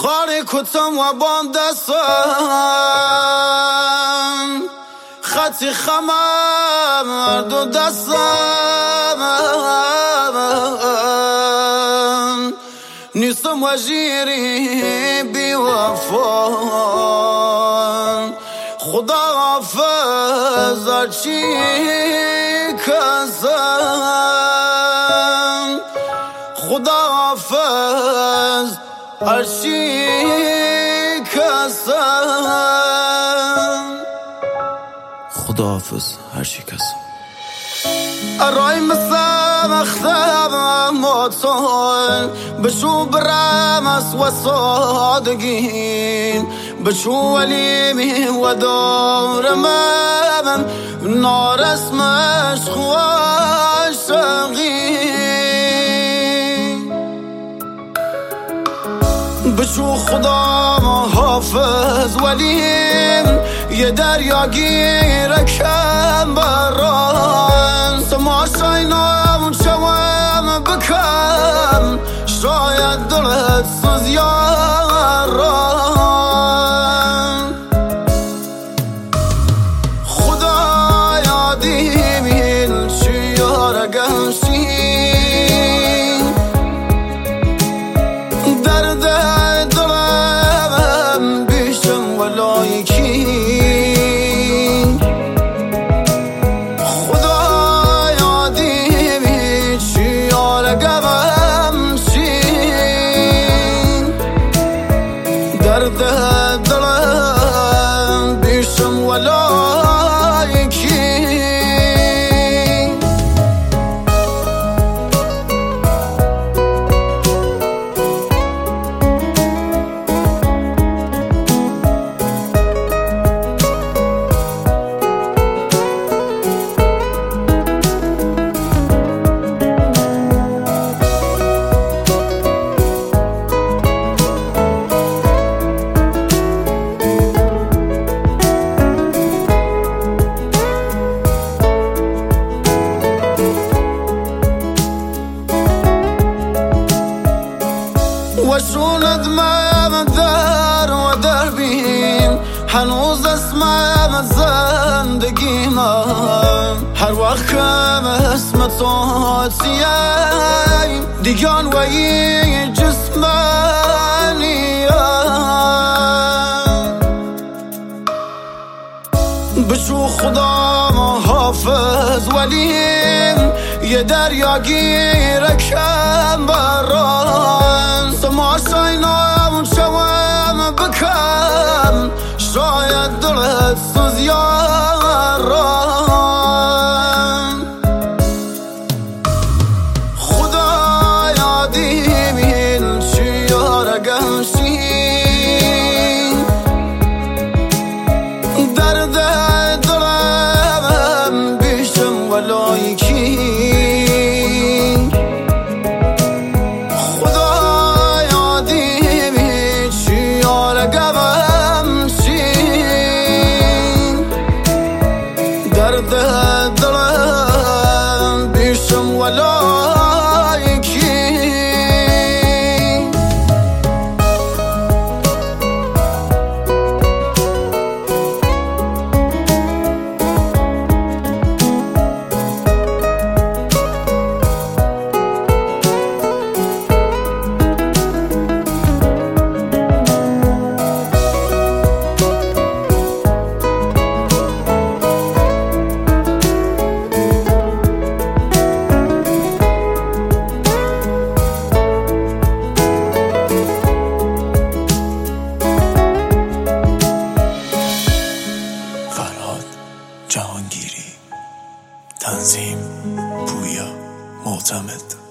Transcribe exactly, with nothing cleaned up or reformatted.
خاری کتم و بام دستم خطی خمم دو دستم نیستم و جیری بی وفا خدا حافظ هرچی کسم خدا حافظ هرچی کسم خدا حافظ هرچی کسم ارای مسام اختام موتون بشو برام اس وصادقين بشو وليمي ودور مام نار اسمش خواشقين بشو خدا حافظ ولیم یه دریا گیرکم بران سماشاینام شوام بکم شاید دلت سوز یاران خدا یادیم این چی یارگمشی درد دلم بیشم ولایکی خدا یادیم این چی یارگمشی درد دلم بیشم ولایکی وشون ادمام در و دربیم هنوز اسمم زندگیم هر وقت کم اسم تو سیم دیگان و یه جسمانیم بشو خدا حافظ ولیم یه دریا گیرکم بران سماشاینام شوام بکم شاید دلت سوز یاران خدا یادیم این چی یارگمشی درد دلم بیشم ولایکی درد دلم بیشم ولایکی جهانگیری تنظیم پویا معتمد